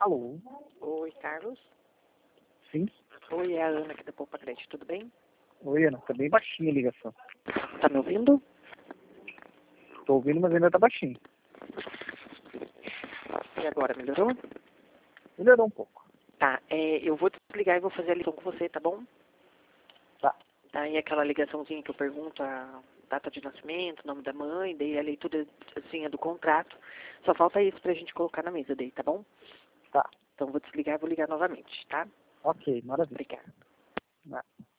Alô? Oi, Carlos. Sim? Oi, é a Ana aqui da Poupa Crédito, tudo bem? Oi, Ana. Tá bem baixinha a ligação. Tá me ouvindo? Tô ouvindo, mas ainda tá baixinho. E agora, melhorou? Melhorou um pouco. Tá, eu vou desligar e vou fazer a ligação com você, tá bom? Tá. Tá, e aquela ligaçãozinha que eu pergunto a data de nascimento, nome da mãe, daí a leitura assim, do contrato. Só falta isso pra gente colocar na mesa daí, tá bom? Tá. Então vou desligar e vou ligar novamente, tá? Ok, maravilha. Obrigada. Ah.